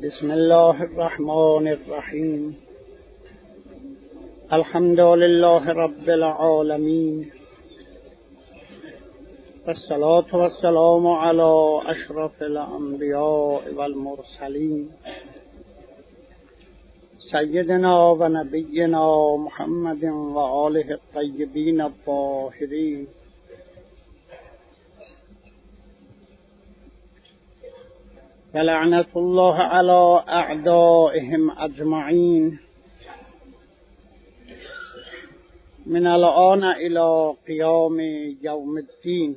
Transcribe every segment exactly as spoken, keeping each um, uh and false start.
بسم الله الرحمن الرحیم. الحمد لله رب العالمین والصلاة والسلام علی اشرف الانبیاء والمرسلین سیدنا و نبینا محمد و آله الطیبین الطاهرین. ولعنة الله على أعدائهم أجمعين من الآن إلى قيام يوم الدين.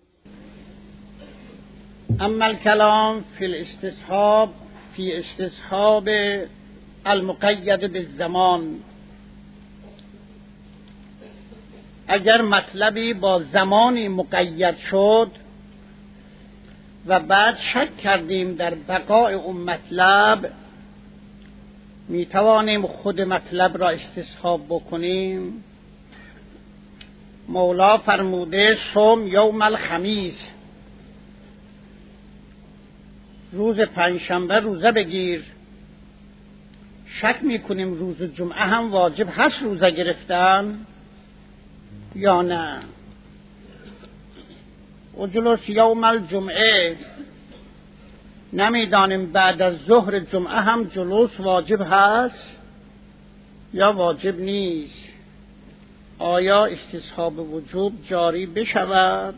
أما الكلام في الاستصحاب في استصحاب المقید بالزمان، اگر مطلبی با زمانی مقید شد و بعد شک کردیم در بقای اون مطلب، می توانیم خود مطلب را استصحاب بکنیم. مولا فرموده صوم یوم الخمیس، روز پنجشنبه روزه بگیر. شک می کنیم روز جمعه هم واجب هست روزه گرفتن یا نه. و جلوس یوم الجمعه، نمیدانیم بعد از ظهر جمعه هم جلوس واجب هست یا واجب نیست. آیا استصحاب وجوب جاری بشود؟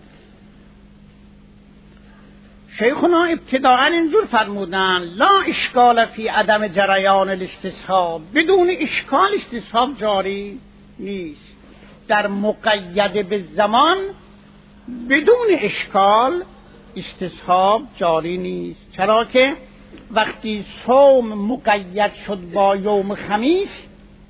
شیخنا ابتداءً اینجور فرمودن لا اشکال فی عدم جریان الاستصحاب، بدون اشکال استصحاب جاری نیست. در مقید به زمان بدون اشکال استصحاب جاری نیست. چرا که وقتی صوم مقید شد با یوم خمیس،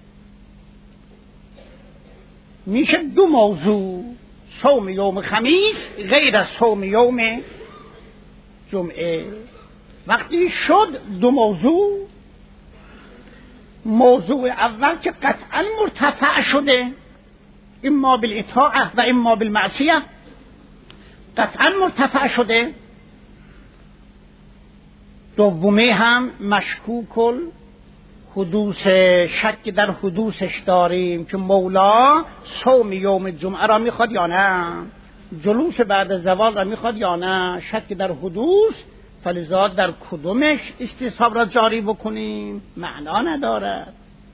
میشه دو موضوع: صوم یوم خمیس غیر از صوم یوم جمعه. وقتی شد دو موضوع، موضوع اول که قطعا مرتفع شده، اما بالاطاعه و اما بالمعصیه، قطعا مرتفع شده. دومی هم مشکوک حدوث، شک در حدوثش داریم که مولا صوم یوم جمعه را میخواد یا نه، جلوس بعد زوال را میخواد یا نه، شک در حدوث. فلذا در کدومش استصحاب را جاری بکنیم معنا ندارد.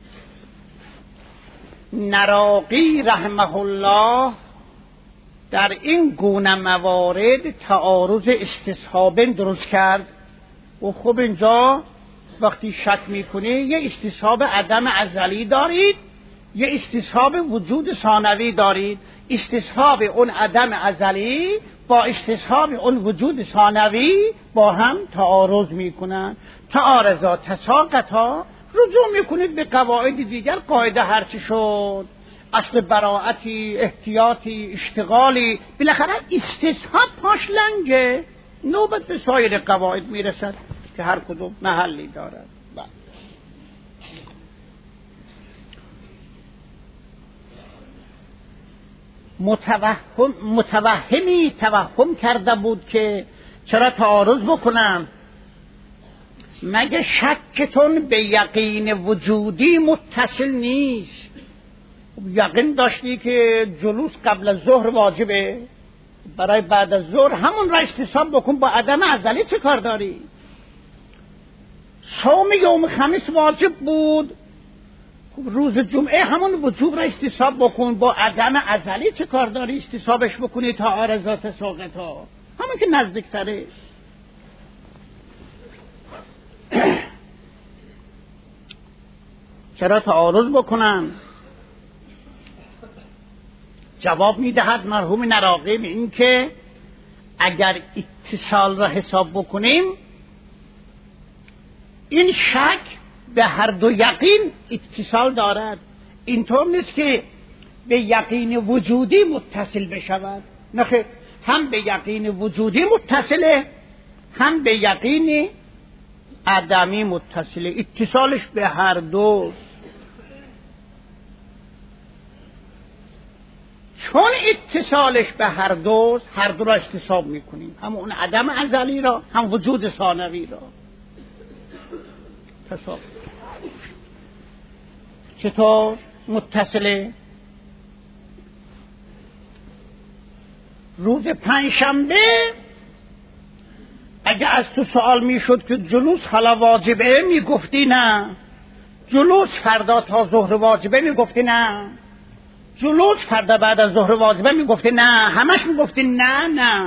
نراقی رحمه الله در این گونه موارد تعارض استصحاب درست کرد. و خب اینجا وقتی شک میکنی یه استصحاب عدم ازلی دارید، یه استصحاب وجود ثانوی دارید. استصحاب اون عدم ازلی با استصحاب اون وجود ثانوی با هم تعارض میکنن. تعارضا تساقطا، رجوع میکنید به قواعد دیگر. قاعده هرچی شد، اصل براعتی، احتیاطی، اشتغالی، بالاخره استصحاب پاش لنگه، نوبت به سایر قواعد میرسد که هر کدوم محلی دارد. متوهم متوهمی توهم کرده بود که چرا تعارض بکنم؟ مگه شکتون به یقین وجودی متصل نیست؟ یقین داشتی که جلوس قبل از ظهر واجبه، برای بعد از ظهر همون را استصحاب بکن. با عدم ازلی چه کار داری؟ صوم یوم خمیس واجب بود، روز جمعه همون وجوب را استصحاب بکن. با عدم ازلی چه کار داری استصحابش بکنی؟ تا عارضات ساقطا همون که نزدیکتره. چرا تعارض بکنن؟ جواب میدهد مرحوم نراقی به این که اگر اتصال را حساب بکنیم، این شک به هر دو یقین اتصال دارد. اینطور نیست که به یقین وجودی متصل بشود، نه، هم به یقین وجودی متصله هم به یقین عدمی متصله. اتصالش به هر دو. چون اتصالش به هر دو، هر دو را استصحاب میکنیم، هم اون عدم ازلی را هم وجود ثانوی را. اتصال. چطور متصله؟ روز پنجشنبه اگه از تو سوال میشد که جلوس حالا واجبه، میگفتی نه. جلوس فردا تا ظهر واجبه، میگفتی نه. جلوس فردا بعد از ظهر واجبه، میگفتی نه. همش میگفتی نه نه.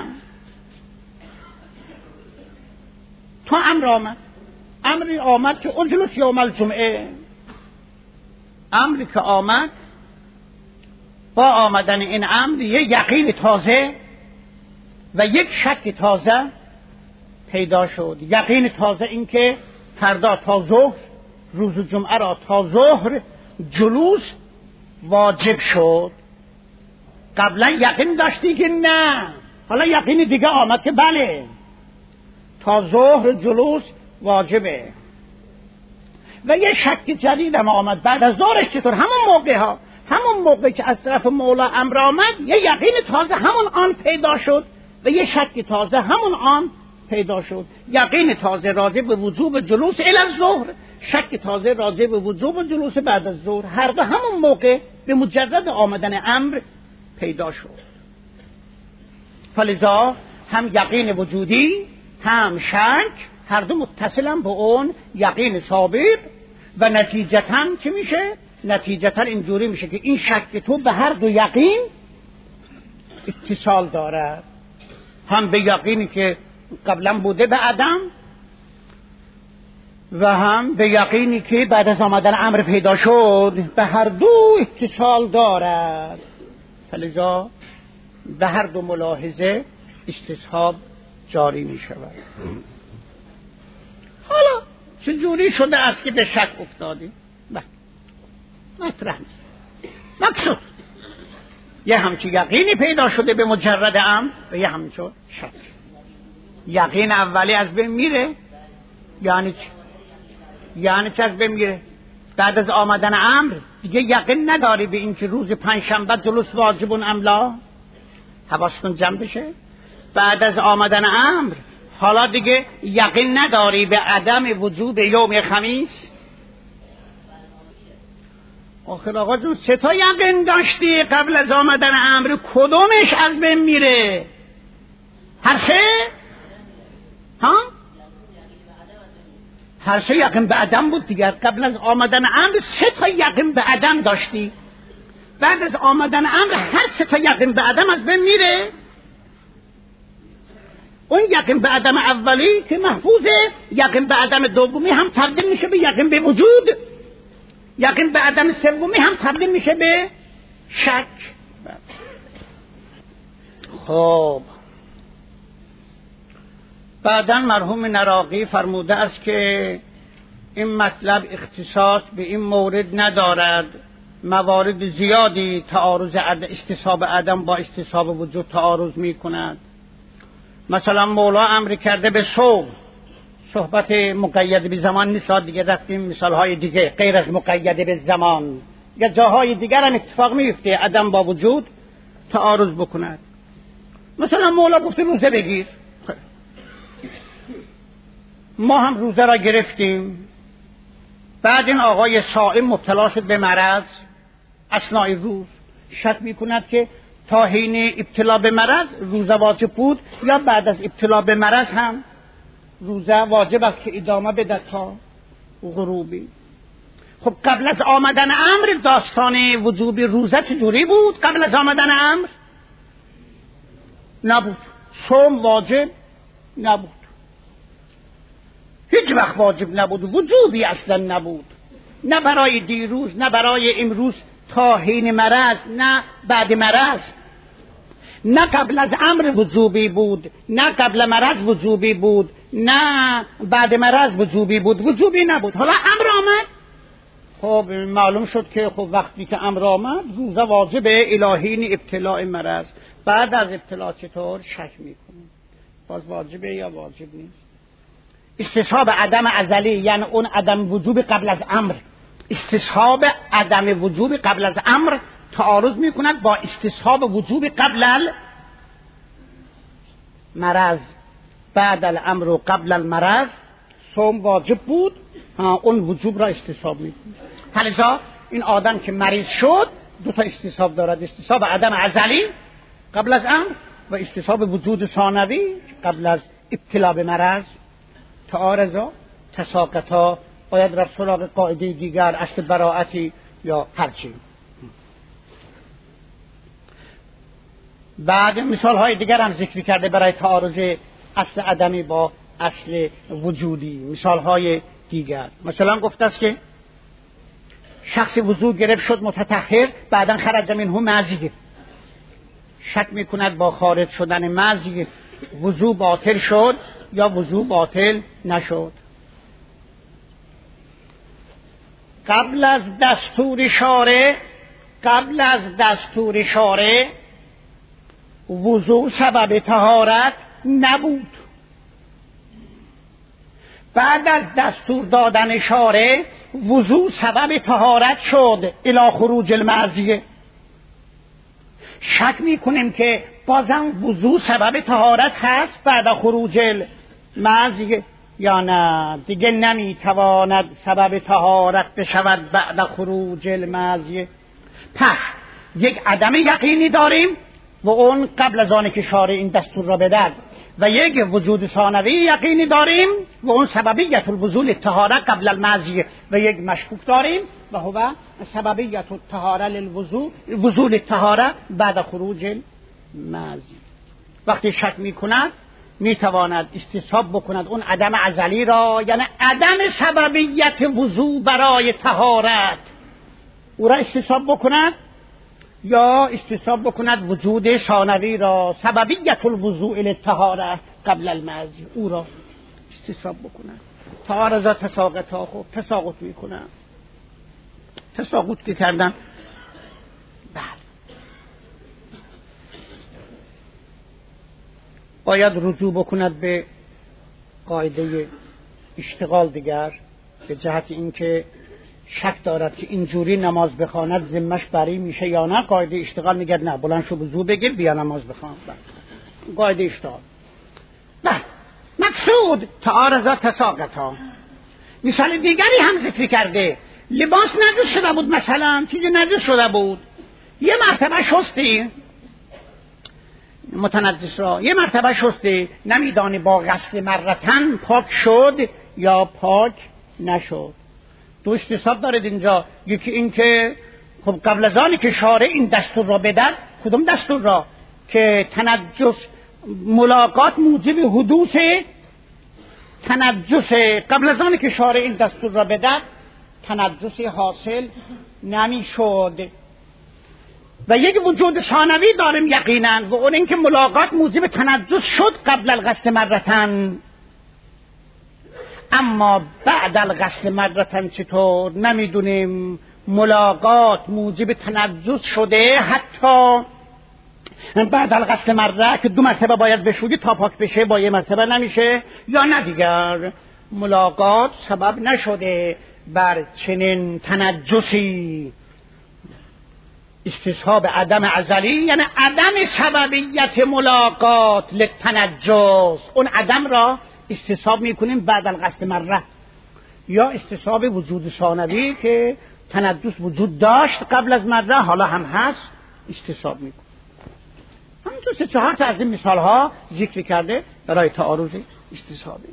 تو امر آمد، امری آمد که اجلس یوم الجمعه. امری که آمد، با آمدن این امر یک یقین تازه و یک شک تازه پیدا شد. یقین تازه این که فردا تا ظهر، روز جمعه را تا ظهر جلوس واجب شد. قبلا یقین داشتی که نه، حالا یقین دیگه آمد که بله تا ظهر جلوس واجبه. و یه شک جدید هم آمد بعد از ظهرش. چطور؟ همون موقع ها، همون موقع که از طرف مولا امر آمد، یه یقین تازه همون آن پیدا شد و یه شک تازه همون آن پیدا شد. یقین تازه راجع به وجوب جلوس الی الظهر، شک تازه راجع به وجوب جلوس بعد از ظهر، هر دو همون موقع به مجرد آمدن امر پیدا شد. فلذا هم یقین وجودی هم شک، هر دو متصلن به اون یقین سابق و نتیجتاً چی میشه؟ نتیجتاً اینجوری میشه که این شک تو به هر دو یقین اتصال دارد، هم به یقینی که قبلا بوده به عدم و هم به یقینی که بعد از آمدن امر پیدا شد، به هر دو اتصال دارد. فلذا به هر دو ملاحظه استصحاب جاری می شود. حالا چجوری شده است که به شک افتادی؟ مطرح نیست. مقصود یه همچی یقینی پیدا شده به مجرد امر و یه همچون شک. یقین اولی از بین میره، یعنی چی؟ یعنی چی از بین میره؟ بعد از آمدن امر دیگه یقین نداری به این که روز پنجشنبه جلوس واجبون املا. حواستون جمع بشه. بعد از آمدن امر حالا دیگه یقین نداری به عدم وجود یوم خمیس. آخر آقا جون سه تا یقین داشتی قبل از آمدن امر، کدومش از بین میره؟ هر سه؟ ها؟ هر سه یقین به عدم بود دیگر. قبل از آمدن امر سه تا یقین به عدم داشتی، بعد از آمدن امر هر سه تا یقین به عدم از بین میره. اون یقین به عدم اولی که محفوظه، یقین به عدم دومی هم تبدیل میشه به یقین به وجود، یقین به عدم سومی هم تبدیل میشه به شک. خب بعداً مرحوم نراقی فرموده است که این مطلب اختصاص به این مورد ندارد، موارد زیادی تعارض استصحاب عدم با استصحاب وجود تعارض می کند. مثلا مولا امر کرده به صوم، صحبت مقید به زمان نیست دیگه، رفتیم مثال های دیگه غیر از مقید به زمان یا جاهای دیگر هم اتفاق میفته عدم با وجود تعارض بکند. مثلا مولا گفته روزه بگیر، ما هم روزه را گرفتیم، بعد این آقای صائم مبتلا شد به مرض اثنای روز، شک میکند که تا حین ابتلا به مرض روزه واجب بود یا بعد از ابتلا به مرض هم روزه واجب است که ادامه بده تا غروبی. خب قبل از آمدن امر داستان وجوب روزه چجوری بود؟ قبل از آمدن امر نبود، صوم واجب نبود، هیچ وقت واجب نبود، وجوبی اصلا نبود، نه برای دیروز نه برای امروز تا حین مرض، نه بعد مرض، نه قبل از امر وجوبی بود نه قبل مرض وجوبی بود نه بعد مرض وجوبی بود، وجوبی نبود. حالا امر آمد، خب معلوم شد که خب وقتی که امر آمد روزه واجبه الهین ابتلاء مرض. بعد از ابتلا چطور؟ شک میکنیم باز واجبه یا واجب نیست. استصحاب عدم ازلی یعنی اون عدم وجوب قبل از امر، استصحاب عدم وجوب قبل از امر تعارض میکند با استصحاب وجوب قبل المرض. بعد الامر و قبل المرض صوم واجب بود، اون وجوب را استصحاب میکنه. لذا این آدم که مریض شد دو تا استصحاب دارد، استصحاب عدم ازلی قبل از امر و استصحاب وجود ثانوی قبل از ابتلا به مرض. تعارضا تساقطا باید رفت سراغ قاعده دیگر، اصل براعتی یا هرچی. بعد مثال های دیگر هم ذکر کرده برای تعارض اصل عدمی با اصل وجودی. مثال های دیگر مثلا گفته است که شخص وضو گرفت شد متطهر، بعدا خرج منه مزی، شک میکند با خارج شدن مزی وضو باطل شد یا وضو باطل نشد. قبل از دستور شارع قبل از دستور شارع وضو سبب طهارت نبود. بعد از دستور دادن شارع وضو سبب طهارت شد الی خروج المعصیه. شک میکنیم که بازم وضو سبب طهارت هست بعد خروج المعصیه یا نه؟ دیگه نمیتواند سبب طهارت بشود بعد خروج المعصیه. پس یک عدم یقینی داریم و اون قبل از آنکه شارع این دستور را بدهد، و یک وجود ثانوی یقینی داریم و اون سببیت الوضوء الطهاره قبل المعصیه، و یک مشکوک داریم و هو سببیت الطهاره للوضوء وضوء الطهاره بعد خروج المعصیه. وقتی شک میکند میتواند استصحاب بکند اون عدم ازلی را، یعنی عدم سببیت وضوء برای طهارت، او را استصحاب بکند، یا استصحاب بکند وجود ثانوی را سببیت الوضوء للطهاره قبل المعصیه، او را استصحاب بکند. تعارض تساقط ها خب تساقط میکنن. تساقط که کردن بله باید رجوع بکند به قاعده اشتغال دیگر، به جهت اینکه شک دارد که اینجوری نماز بخواند ذمش بری میشه یا نه. قاعده اشتغال میگه نه، بلند شو وضو بگیر بیا نماز بخوان. قاعده اشتغال نه. مقصود تعارضات تساقطا. مثال دیگری هم ذکر کرده، لباس نجس شده بود، مثلا چیزی نجس شده بود، یه مرتبه شستی متنجس را، یه مرتبه شستی، نمیدانی با غسل مرتن پاک شد یا پاک نشد. دو استصحاب دارد اینجا. یکی این که خب قبل از آنی که شارع این دستور را بدهد، کدوم دستور را؟ که تنجس ملاقات موجب حدوث تنجس، قبل از آنی که شارع این دستور را بدهد تنجسی حاصل نمی شد. و یک وجود ثانوی داریم یقینا، و اون این که ملاقات موجب تنجس شد قبل الغسل مرتن. اما بعد الغسل مرتن چطور؟ نمیدونیم. ملاقات موجب تنجس شده حتی بعد الغسل مره که دو مرتبه باید بشویی تا پاک بشه، با یه مرتبه نمیشه، یا نه دیگر ملاقات سبب نشده بر چنین تنجسی. استصحاب عدم ازلی یعنی عدم سببیت ملاقات للتنجس، اون عدم را استصحاب میکنیم بعد الغسل مره، یا استصحاب وجود ثانوی که تنجس وجود داشت قبل از مره حالا هم هست استصحاب میکنیم. همینطور سه چهار تا از این مثال ها ذکر کرده برای تعارض استصحابی.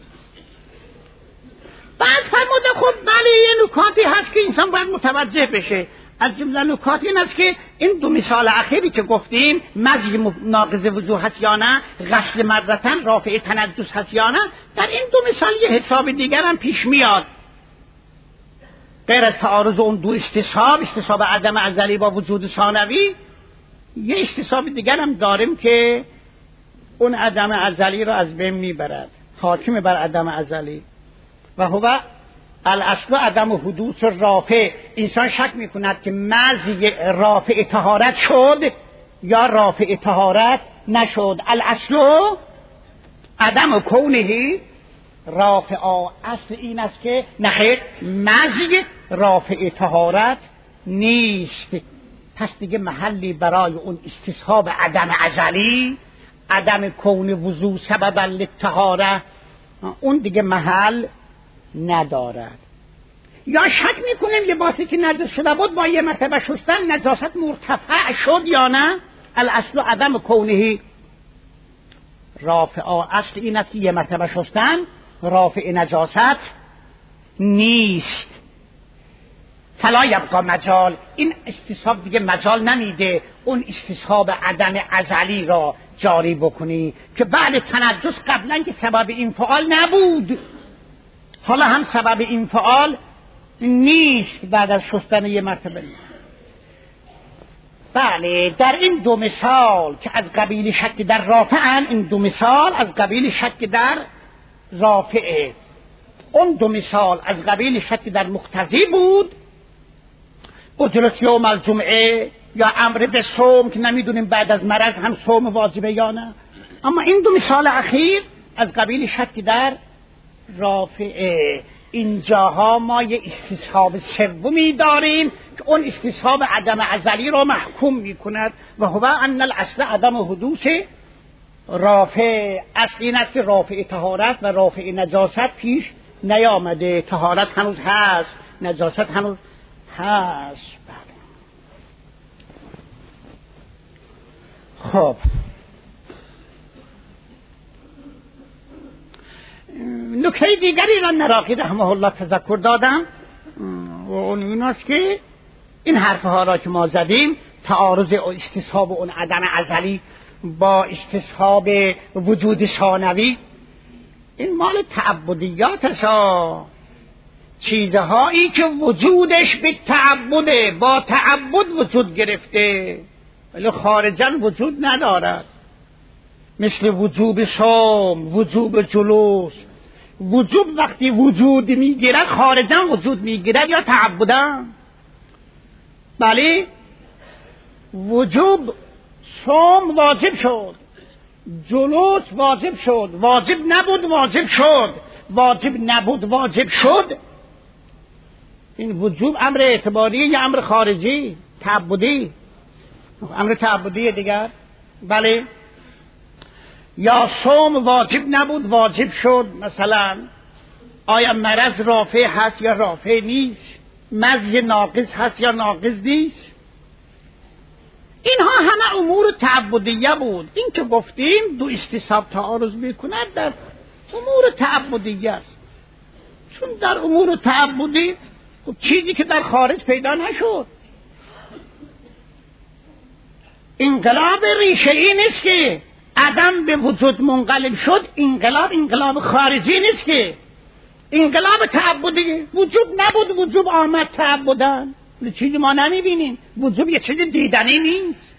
بعد فرموده خب بله یه نکاتی هست که انسان باید متوجه بشه. از جمله نکات این است که این دو مثال اخیری که گفتیم مزی ناقض وضو هست یا نه، غسل مرتن رافع تنجس هست یا نه، در این دو مثال یه حساب دیگر هم پیش میاد. غیر از تعارض اون دو استصحاب، استصحاب عدم ازلی با وجود ثانوی، یه استصحاب دیگر هم داریم که اون عدم ازلی رو از بین میبرد، حاکم بر عدم ازلی، و هو الاصل عدم حدوث رافع. انسان شک میکند که مزی رافع طهارت شد یا رافع طهارت نشد. الاصل عدم کونه رافع. اصل این است که نخیر مزی رافع طهارت نیست. پس دیگه محلی برای اون استصحاب عدم ازلی، عدم کون وضو سببا للطهاره، اون دیگه محل ندارد. یا شک میکنیم لباسی که نجس شده بود با یه مرتبه شستن نجاست مرتفع شد یا نه. الاصل عدم کونه رافع، اصل این است که یه مرتبه شستن رافع نجاست نیست. فلا یبقا مجال، این استصحاب دیگه مجال نمیده اون استصحاب عدم ازلی را جاری بکنی که بعد تنجس قبلا که سبب این فعال نبود حالا هم سبب این فعال نیست بعد از شستن یه مرتبه. بله در این دو مثال که از قبیل شک در رافعن، این دو مثال از قبیل شک در رافعه. اون دو مثال از قبیل شک در مقتضی بود، اجلت یوم الجمعه یا امر به صوم که نمیدونیم بعد از مرض هم صوم واجبه یا نه. اما این دو مثال اخیر از قبیل شک در رافعه. اینجاها ما یه استصحاب سومی داریم که اون استصحاب عدم ازلی رو محکوم میکند و هو ان الاصل عدم حدوث رافع. اصل این است که رافع طهارت و رافع نجاست پیش نیامده. طهارت هنوز هست، نجاست هنوز هست. خب نکته دیگری را نراقی رحمه الله تذکر دادم و اون این است که این حرفها را که ما زدیم تعارض و استصحاب اون عدم ازلی با استصحاب وجود ثانوی این مال تعبدیات است، چیزهایی که وجودش به تعبده با تعبد وجود گرفته ولی خارجاً وجود ندارد، مثل وجوب صوم، وجوب جلوس. وجوب وقتی وجود میگیرد خارجاً وجود میگیرد یا تعبداً. بله وجوب صوم واجب شد، جلوس واجب شد، واجب نبود واجب شد، واجب نبود واجب شد. این وجوب امر اعتباری یا امر خارجی تعبدی؟ امر تعبدی دیگر. بله یا صوم واجب نبود واجب شد، مثلا آیا مرض رافع هست یا رافع نیست، مزی ناقص هست یا ناقص نیست. اینها همه امور تعبدیه بود. این که گفتیم دو استصحاب تعارض میکند در امور تعبدیه است، چون در امور تعبدی چیزی که در خارج پیدا نشد. انقلاب ریشه ای نیست که عدم به وجود منقلب شد، انقلاب انقلاب خارجی نیست که انقلاب تعبدی. وجود نبود وجود آمد تعبدن، چیزی ما نمیبینیم. وجود یه چیز دیدنی نیست.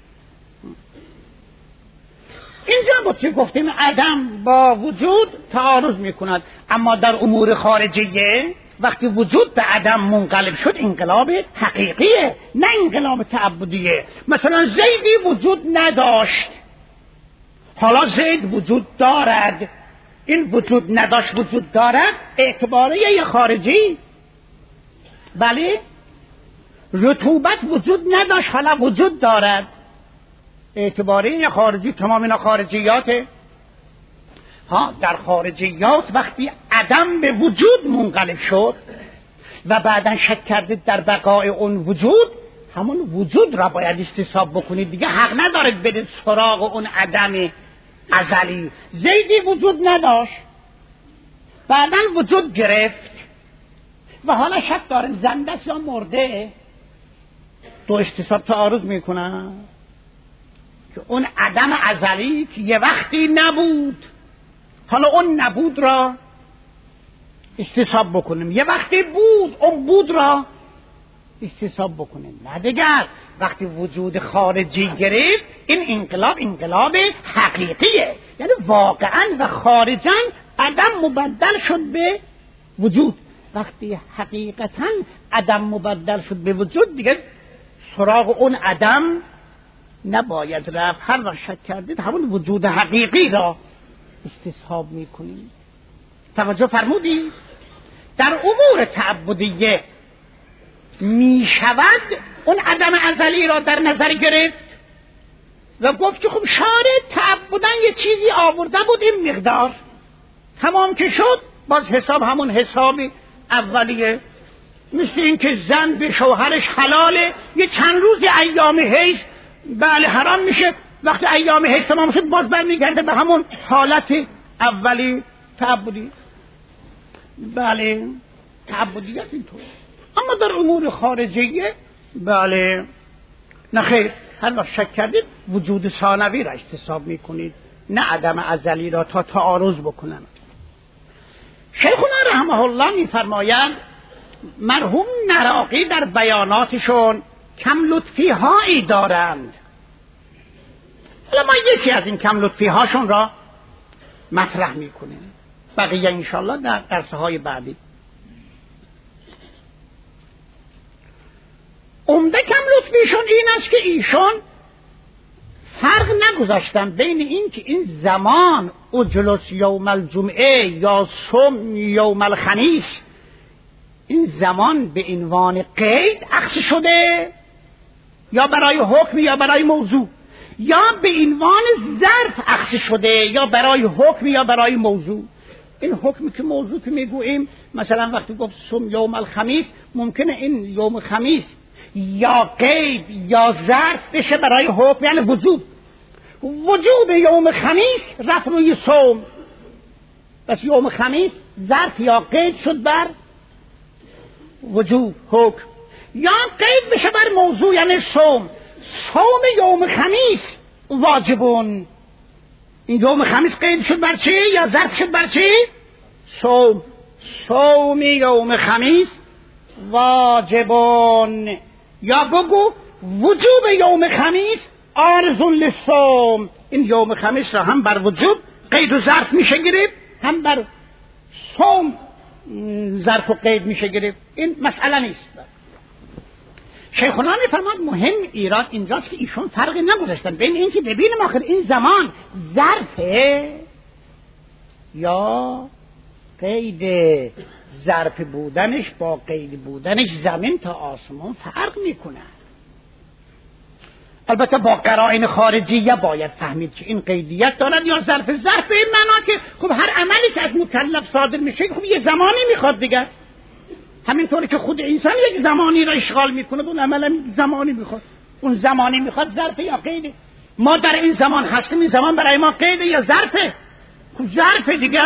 اینجا بود که گفتیم عدم با وجود تعارض میکند، اما در امور خارجیه وقتی وجود به عدم منقلب شد انقلاب حقیقیه نه انقلاب تعبدیه. مثلا زیدی وجود نداشت، حالا زید وجود دارد. این وجود نداشت وجود دارد اعتباریه یا خارجی؟ بله رطوبت وجود نداشت حالا وجود دارد اعتباری یا خارجی؟ تمام اینا خارجیاته. ها در خارجیات وقتی عدم به وجود منقلب شد و بعدا شک کرده در بقای اون وجود، همون وجود را باید استصحاب بکنید دیگه. حق ندارد برید سراغ اون عدم ازلی. زیدی وجود نداشت بعدا وجود گرفت و حالا شک دارن زنده است یا مرده، دو استصحاب تعارض میکنن که اون عدم ازلی که یه وقتی نبود حالا اون نبود را استصحاب بکنیم، یه وقتی بود اون بود را استصحاب بکنیم. نه دیگر وقتی وجود خارجی گرفت این انقلاب انقلاب حقیقیه، یعنی واقعا و خارجا عدم مبدل شد به وجود. وقتی حقیقتا عدم مبدل شد به وجود دیگه سراغ اون عدم نباید رفت. هر وقت شک کردید همون وجود حقیقی را استصحاب میکنید. توجه فرمودید؟ در امور تعبدیه میشود اون عدم ازلی را در نظر گرفت و گفت که خب شارع تعبدن یه چیزی آورده بود این مقدار، تمام که شد باز حساب همون حساب اولیه، مثل این که زن به شوهرش حلاله، یه چند روز ایام حیض بله حرام میشه، وقتی ایام حیض تمام شد باز برمیگرده به همون حالت اولی تعبدی. بله تعبدیت اینطور. اما در امور خارجیه بله نخیر، هر وقت شک کردید وجود ثانوی را احتساب میکنید، نه عدم ازلی را تا تعارض بکنن. شیخنا رحمه الله میفرمایند مرحوم نراقی در بیاناتشون کم لطفی هایی دارند. حالا ما یکی از این کم لطفی هاشون را مطرح میکنیم، بقیه انشالله در درس های بعدی. عمده کم لطفیشون این است که ایشون فرق نگذاشتن بین این که این زمان اجلس یوم الجمعه یا صوم یوم الخمیس، این زمان به عنوان قید اخذ شده یا برای حکم یا برای موضوع، یا به عنوان ظرف اخذ شده یا برای حکم یا برای موضوع. این حکم که موضوع که میگوییم مثلا وقتی گفت صوم یوم الخمیس، ممکنه این یوم خمیس یا قید یا ظرف بشه برای حکم، یعنی وجوب. وجوب یوم خمیس رفت روی صوم، پس یوم خمیس ظرف یا قید شد بر وجوب حکم، یا قید بشه بر موضوع یعنی صوم. صوم یوم خمیس واجبون، این یوم خمیس قید شد بر چی یا ظرف شد بر چی؟ صوم. صوم یوم خمیس واجبون، یا بگو وجوب یوم خمیس عارضون للصوم. این یوم خمیس را هم بر وجوب قید و ظرف میشه گرفت، هم بر صوم ظرف و قید میشه گرفت. این مسئله نیست. شیخنا میفرماد مهم ایراد اینجاست که ایشون فرقی نگذاشتن بین این که ببینیم آخر این زمان ظرفه یا قید. ظرف بودنش با قید بودنش زمین تا آسمان فرق میکنه. البته با قرائن خارجیه باید فهمید که این قیدیت دارد یا ظرف. ظرف به این معنا که خب هر عملی که از مکلف صادر میشه خب یه زمانی میخواد دیگه، همینطوری که خود انسان یک زمانی را اشغال میکنه، اون عمل هم زمانی میخواد، اون زمانی میخواد ظرف یا قیده. ما در این زمان هستیم، این زمان برای ما قیده یا ظرفه؟ خب ظرف دیگه.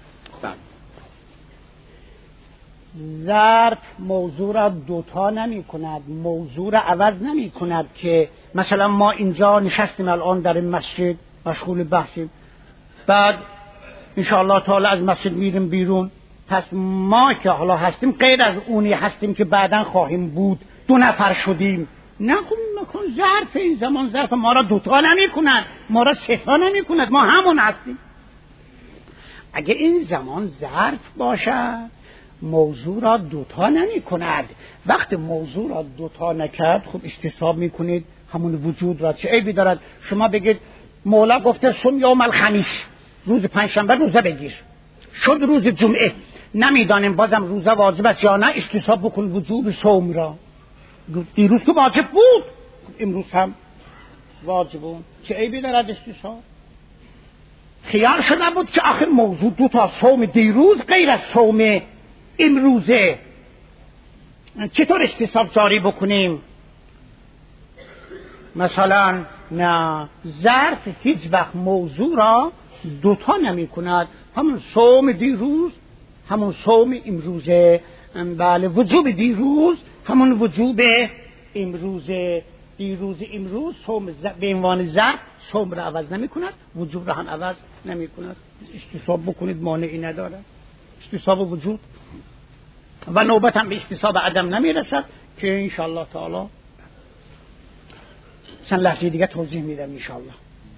ظرف موضوع را دوتا نمی کند، موضوع را عوض نمی کند. که مثلا ما اینجا نشستیم الان در این مسجد مشغول بحثیم، بعد انشاءالله تعالی از مسجد میریم بیرون، پس ما که حالا هستیم غیر از اونی هستیم که بعداً خواهیم بود، دو نفر شدیم. نه خب نکن ظرف این زمان ظرف ما را دوتا نمی کند، ما را ستا نمی کند، ما همون هستیم. اگه این زمان ظرف باشد موضوع را دوتا نمی کند. وقت موضوع را دوتا نکرد خب استصحاب می کنید همون وجود را. چه عیبی دارد شما بگید مولا گفته صوم یوم الخمیس، روز پنجشنبه روزه بگیر، شد روز جمعه، نمیدانیم بازم روزه واجب است یا نه، استصحاب بکن وجوب صوم را. دیروز که واجب بود امروز هم واجبون، چه عیبی دارد استصحاب؟ خیال شده بود که آخر موضوع دو تا صوم دیروز غیر از صوم امروزه، چطور استصحاب جاری بکنیم؟ مثلا نه، ظرف هیچ وقت موضوع را دوتا نمی کند، همون صوم دیروز همون صوم امروزه. بله وجوب دیروز همون وجوب امروزه. دیروز امروز صوم به عنوان ظرف صوم را عوض نمی کند، وجوب را هم عوض نمی کند. استصحاب بکنید مانعی ندارد، استصحاب وجود و نوبت هم به استصحاب عدم نمی رسد که انشاءالله تعالی چند لحظه دیگه توضیح میدم انشاءالله.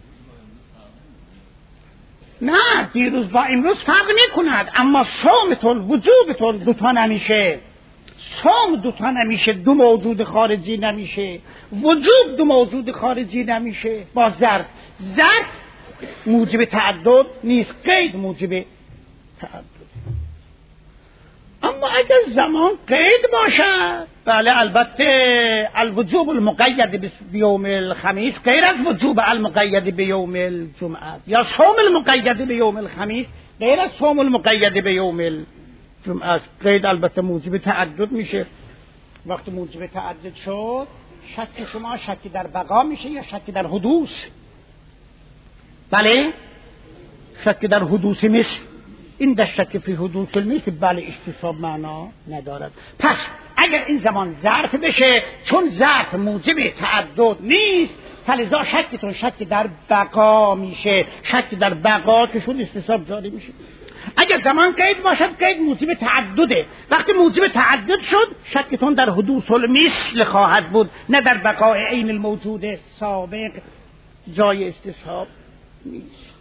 نه دیروز با امروز فرق نکند، اما صومتون وجوبتون دوتا نمیشه. صوم دوتا نمیشه، دو موجود خارجی نمیشه. وجوب دو موجود خارجی نمیشه با ظرف. ظرف موجب تعدد نیست، قید موجب تعدد. اما اگر زمان قید باشد بله البته الوجوب المقید بیوم الخمیس غیر از وجوب المقید بیوم الجمعه، یا صوم المقید بیوم الخمیس غیر از صوم المقید به یوم الجمعه است. قید البته موجب تعدد میشه. وقتی موجب تعدد شد شک شما شکی در بقا میشه یا شکی در حدوث؟ بله شک در حدوث مثل این در شک فی حدوث المثل بله احتساب معنا ندارد. پس اگر این زمان ظرف بشه چون ظرف موجب تعدد نیست فلذا شکتون شک در بقا میشه. شک در بقا که شد احتساب جاری میشه. اگر زمان قید باشد قید موجب تعدده. وقتی موجب تعدد شد شکتون در حدوث المثل خواهد بود نه در بقای عین الموجود سابق. جای استصحاب نیست.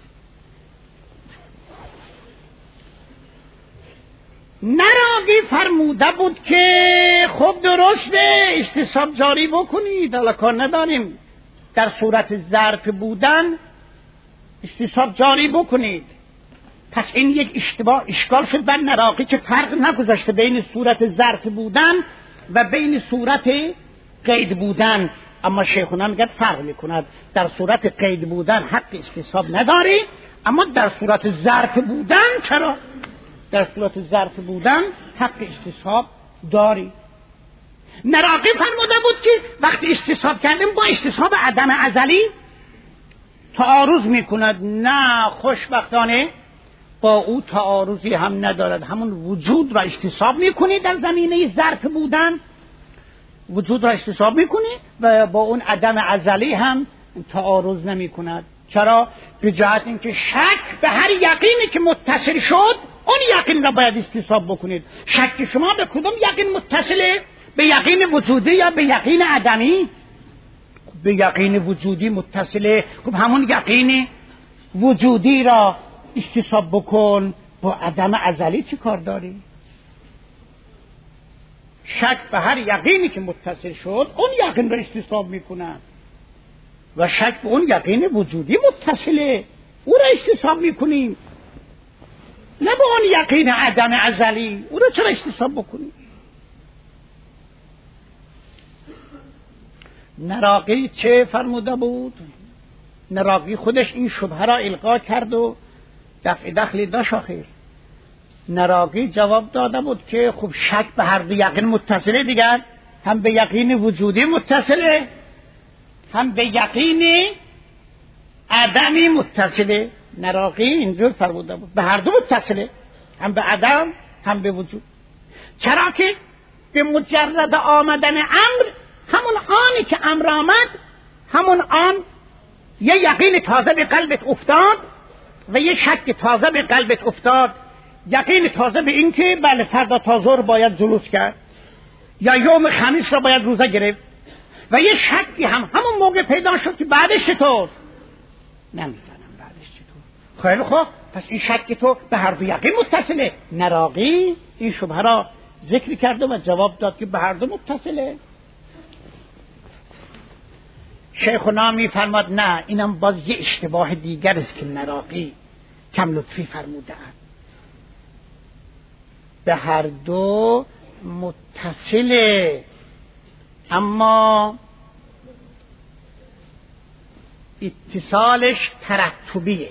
نراقی فرموده بود که خب درسته استصحاب جاری بکنید، حالا کار نداریم، در صورت ظرف بودن استصحاب جاری بکنید. پس این یک اشتباه اشکال شد بر نراقی که فرق نگذاشته بین صورت ظرف بودن و بین صورت قید بودن. اما شیخونا میگه فرق میکند. در صورت قید بودن حق استصحاب نداری، اما در صورت ظرف بودن چرا؟ در صورت ظرف بودن حق استصحاب داری. نراقی فرموده بود که وقتی استصحاب کردیم با استصحاب عدم ازلی تعارض میکند. نه خوشبختانه با او تعارضی هم ندارد. همون وجود را استصحاب میکنی در زمینه ظرف بودن، وجود را استصحاب میکنی و با اون عدم ازلی هم تعارض نمی کند. چرا؟ به جهت اینکه شک به هر یقینی که متصل شد اون یقین را باید استصحاب بکنید. شک شما به کدوم یقین متصله؟ به یقین وجودی یا به یقین عدمی؟ به یقین وجودی متصله. خب همون یقین وجودی را استصحاب بکن. با عدم ازلی چی کار داری؟ شک به هر یقینی که متصل شد اون یقین را استصحاب میکنن و شک به اون یقین وجودی متصله او را استصحاب میکنیم، نه به اون یقین عدم ازلی. او را چرا استصحاب بکنیم؟ نراقی چه فرموده بود؟ نراقی خودش این شبهه را القا کرد و دفع دخلی داشت. آخر نراقی جواب داده بود که خب شک به هر دو یقین متصله دیگر، هم به یقین وجودی متصله هم به یقین عدمی متصله. نراقی اینجور فرموده بود به هر دو متصله، هم به عدم هم به وجود. چرا که به مجرد آمدن امر، همون آنی که امر آمد همون آن یه یقین تازه به قلبت افتاد و یه شک تازه به قلبت افتاد. یقین تازه به این که بله فردا تا ظهر باید جلوس کرد یا یوم خمیس را باید روزه گرفت و یه شکی هم همون موقع پیدا شد که بعدش چطور؟ نمیدانم بعدش چطور. خیلی خوب، پس این شک تو به هر دو یقین متصله. نراقی این شبهه را ذکر کرده و جواب داد که به هر دو متصله. شیخنا می فرماد نه، اینم باز یه اشتباه دیگر است که نراقی کم لطفی فرموده اند. به هر دو متصله اما اتصالش ترتبیه.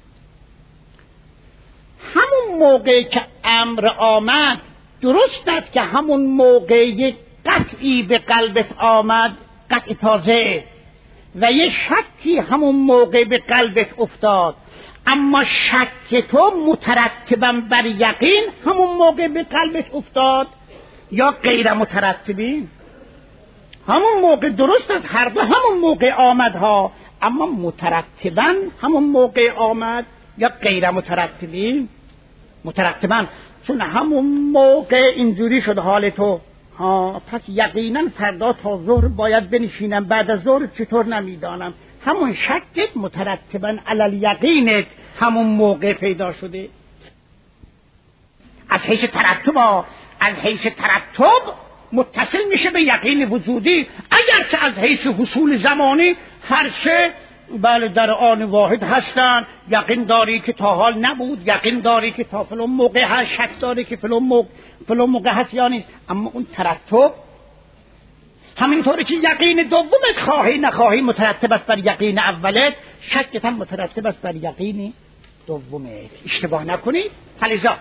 همون موقع که امر آمد درست است که همون موقع یک قطعی به قلبت آمد، قطع تازه، و یه شکی همون موقع به قلبت افتاد، اما شک تو مترتبا بر یقین همون موقع به قلبت افتاد یا غیر مترتبی؟ همون موقع درست است هر دو همون موقع آمد ها، اما مترتبا همون موقع آمد یا غیر مترتبی؟ مترتبا، چون همون موقع اینجوری شد حال تو ها، پس یقینا فردا تا ظهر باید بنشینم، بعد از ظهر چطور نمیدانم. همون شکت مترتبا علی یقینت همون موقع پیدا شده. از حیث ترتب از حیث ترتب متصل میشه به یقین وجودی، اگرچه از حیث حصول زمانی هر سه بله در آن واحد هستن. یقین داری که تا حال نبود، یقین داری که تا فلان موقع هست، شک داری که فلان موقع فلان موقع هست یا نیست. اما اون ترتب همینطوری که یقین دومت خواهی نخواهی مترتب است بر یقین اولت، شکت هم مترتب است بر یقین دومه، اشتباه نکنید. فلذا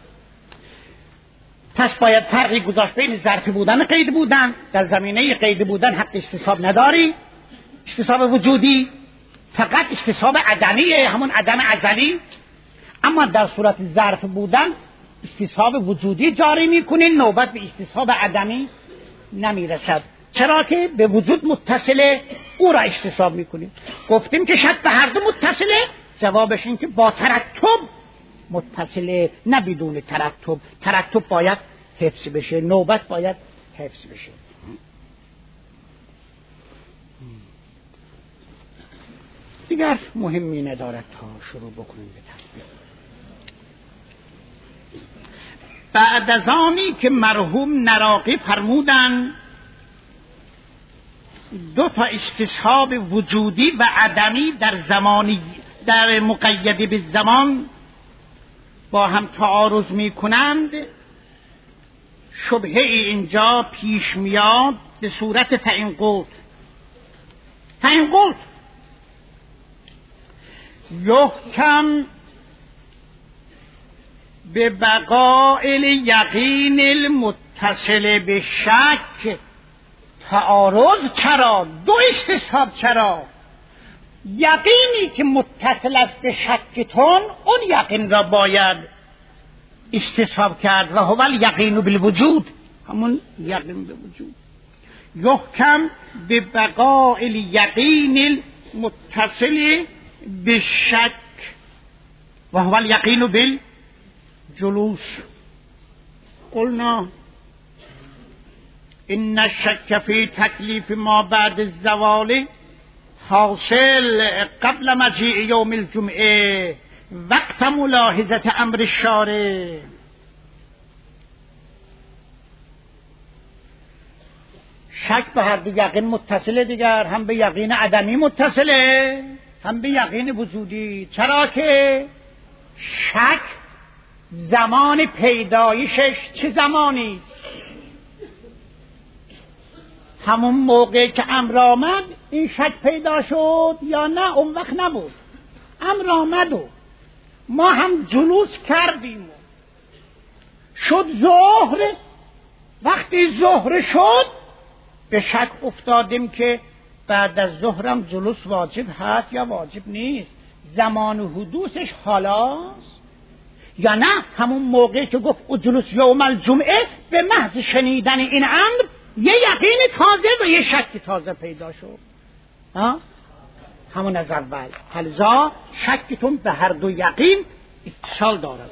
پس باید فرقی گذاشت بین ظرفی بودن و قید بودن. در زمینه قید بودن حق استصحاب نداری، استصحاب وجودی، فقط استصحاب عدمیه، همون عدم ازلی. اما در صورت ظرف بودن استصحاب وجودی جاری میکنین، نوبت به استصحاب عدمی نمیرسد. چرا که به وجود متصله، او را استصحاب میکنیم. گفتیم که شک به هر دو متصله، جوابش این که با ترتب متصله، نه بدون ترتب. ترتب باید حفظ بشه، نوبت باید حفظ بشه. دیگر مهمی ندارد تا شروع بکنیم به تطبیق. بعد از آنی که مرحوم نراقی فرمودن دو تا استصحاب وجودی و عدمی در زمانی در مقید به زمان با هم تعارض می کنند، شبهه اینجا پیش میاد به صورت فإن قلت. فإن قلت یحکم به بقاء الیقین المتصل به شک. تعارض چرا؟ دو استصحاب چرا؟ یقینی که متصل است به شکتون، اون یقین را باید استصحاب کرد و هو الیقین بالوجود، همون یقین به وجود. یحکم به بقاء الیقین المتصل به شک و هو الیقین بالجلوس. قلنا ان الشک فی تکلیف ما بعد الزوال حاصل قبل مجیء یوم الجمعه وقت ملاحظه امر الشارع. شک به هر دو یقین متصله، دیگر هم به یقین عدمی متصله هم به یقین وجودی. چرا که شک زمان پیدایشش چه زمانی است؟ همون موقع که امر آمد این شک پیدا شد یا نه؟ اون وقت نبود، امر آمد و ما هم جلوس کردیم و شد ظهر. وقتی ظهر شد به شک افتادیم که بعد از ظهرم جلوس واجب هست یا واجب نیست، زمان حدوثش حالاست یا نه؟ همون موقع که گفت او جلوس یوم الجمعه به محض شنیدن این امر یه یقین تازه و یه شک تازه پیدا شد. ها؟ همون از اول. فلذا شکتون به هر دو یقین اتصال دارد.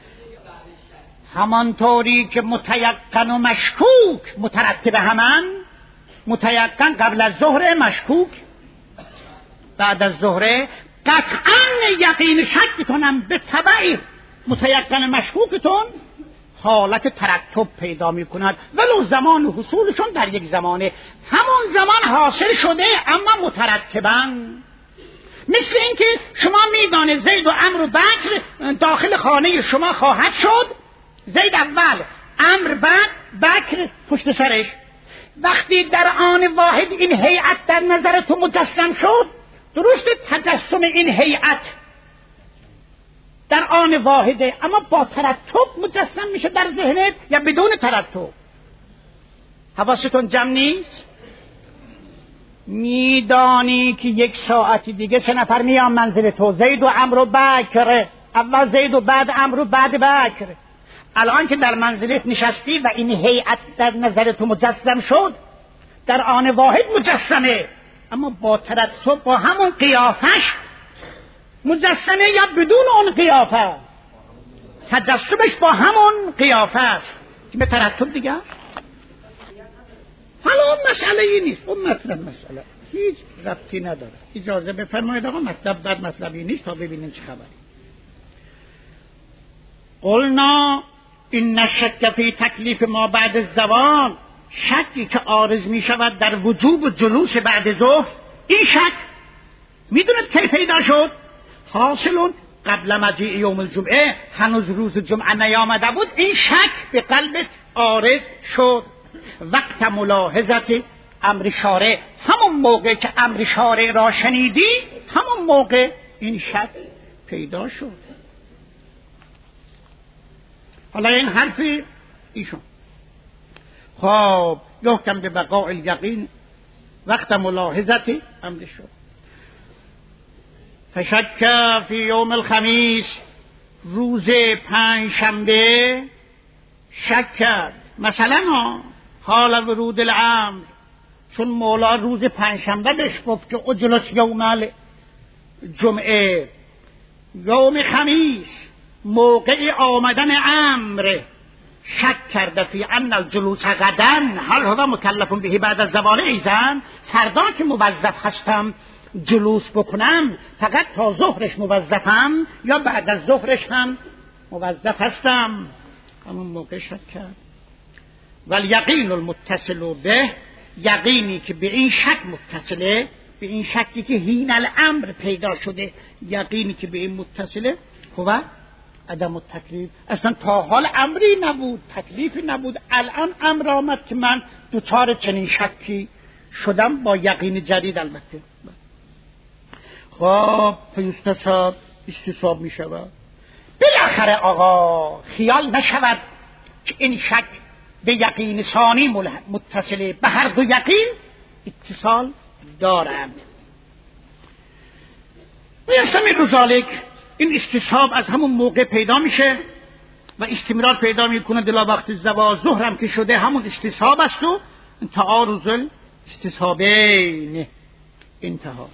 همانطوری که متیقن و مشکوک مترتب همان، متیقن قبل از ظهر، مشکوک بعد از ظهر. قطعا یقین شکتون هم به تبع متیقن مشکوکتون حالت ترتب پیدا می کند، ولو زمان حصولشون در یک زمانه همون زمان حاصل شده اما مترتباً. مثل اینکه شما میدانه زید و عمرو و بکر داخل خانه شما خواهد شد، زید اول، عمرو بعد، بکر پشت سرش. وقتی در آن واحد این هیئت در نظر تو مجسم شد، درست تجسم این هیئت در آن واحده اما با ترتب مجسم میشه در ذهنت یا بدون ترتب؟ حواستون جمع نیست؟ میدانی که یک ساعتی دیگه سه نفر میان منزل تو، زید و عمرو و بکر، اول زید و بعد عمرو بعد بکر. الان که در منزلت نشستی و این هیئت در نظر تو مجسم شد، در آن واحد مجسمه اما با ترتب، با همون قیافش مجسمه یا بدون اون قیافه؟ تجسمش با همون قیافه است که به ترتب دیگه. حالا اون مسئله ای نیست، اون مطلب مسئله هیچ ربطی نداره. اجازه بفرمایید آقا، مطلب بد مطلبی نیست تا ببینیم چه خبری. قلنا این الشک فی تکلیف ما بعد الزوال، شکی که عارض می شود در وجوب جلوس بعد ظهر، این شک میدونید کی پیدا شد؟ حاصلون قبل مجیء یوم الجمعه، هنوز روز جمعه نیامده بود، این شک به قلبت عارض شد. وقت ملاحظت امر شارع، همون موقع که امر شارع را شنیدی، همون موقع این شک پیدا شد. حالا این حرفی ایشون خب یحکم به بقاء الیقین وقت ملاحظتی امر شد. فشک فی یوم الخمیس، روز پنج شنبه شک کرد. مثلا حال ورود الامر، چون مولا روز پنج شنبه بهش گفت که اجلس یوم جمعه، یوم خمیس موقع آمدن امر، شک کرده فی ان الجلوس غدا هل هو مکلف به بعد از زوال ایزن، فردا که موظف هستم جلوس بکنم فقط تا ظهرش موظفم یا بعد از ظهرش هم موظف هستم؟ همون موقع شک کرد. والیقین المتصل به، یقینی که به این شک متصله، به این شکی که حین الامر پیدا شده، یقینی که به این متصله هو عدم التکلیف. اصلا تا حال امری نبود، تکلیفی نبود، الان امر آمد که من دوچار چنین شکی شدم با یقین جدید. البته خب فیستصاب، استصواب می شود. بالاخره آقا خیال نشود که این شک به یقین ثانی متصله، به هر دو یقین اتصال دارند. و یستمر ذالک، این استصحاب از همون موقع پیدا میشه و استمرار پیدا میکنه دلا وقت زوال. ظهرم که شده همون استصحاب است و تعارض الاستصحابین انتها.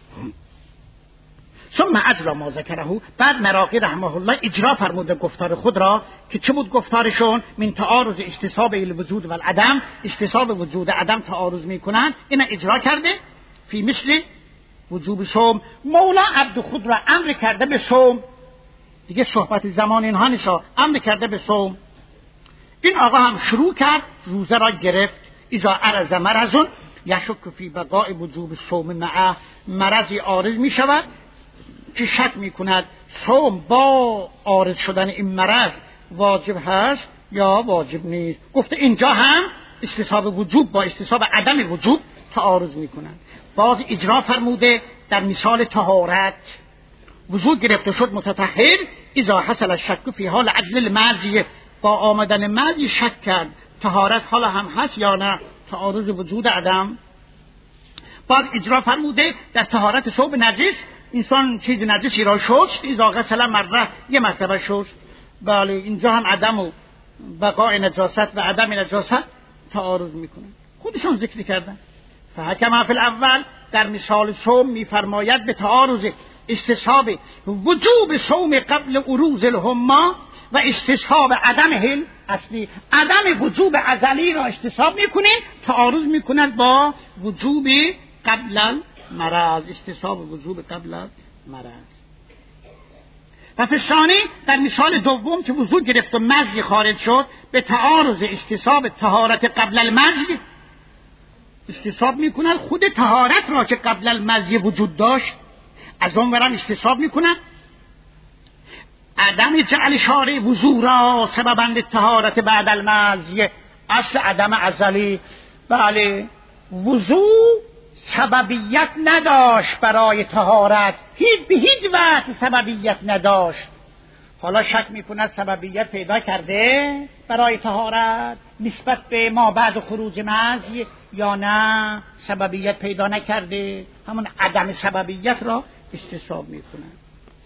ثم اجرا ما ذکره، بعد مراقی رحمه الله اجرا فرموده گفتار خود را که چه بود گفتارشون؟ من تعارض استصحاب الوجود و العدم، استصحاب وجود عدم تعارض میکنن، اینا اجرا کرده. فی مثل وجوب صوم، مولا عبد خود را امر کرده به صوم، دیگه صحبت زمان اینها نیست، امر کرده به صوم. این آقا هم شروع کرد، روزه را گرفت. اذا عرض مرض یشک فی بقاء وجوب صوم معه، مرضی عارض می شود که شک می کند صوم با عارض شدن این مرض واجب هست یا واجب نیست. گفته اینجا هم استصحاب وجوب با استصحاب عدم وجوب تعارض می کنند. باز اجرا فرموده در مثال طهارت، وضو گرفته شد متطهر، اذا حصل الشک فی حال عجل الماضی، با آمدن ماضی شک کرد طهارت حالا هم هست یا نه، تعارض وجود عدم. باز اجرا فرموده در طهارت ثوب نجس، انسان چیز نجسی را شست، اذا غسل مره یه مرتبه شست، بله اینجا هم عدم و بقاء نجاست و عدم نجاست تعارض میکنه، خودشون ذکر کردن. فحکم فی الاول، در مثال صوم میفرماید به تعارض استصحاب وجوب صوم قبل عروض الحما و استصحاب عدم هل اصلی، عدم وجوب ازلی را استصحاب میکنین، تعارض میکند با وجوب قبل المرض، استصحاب وجوب قبل المرض. و فشانی در مثال دوم که وضو گرفت و مزی خارج شد، به تعارض استصحاب طهارت قبل المزی استصحاب میکنن خود طهارت را که قبل المزی وجود داشت، از اون ورم استصحاب میکنن عدم جعل شارع وضو را سببا طهارت بعد المزی، اصل عدم ازلی. بله وضو سببیت نداشت برای طهارت، هیچ به هیچ وقت سببیت نداشت. حالا شک میکند سببیت پیدا کرده برای طهارت نسبت به ما بعد خروج مزی یا نه سببیت پیدا نکرده، همون عدم سببیت را استصحاب میکنند.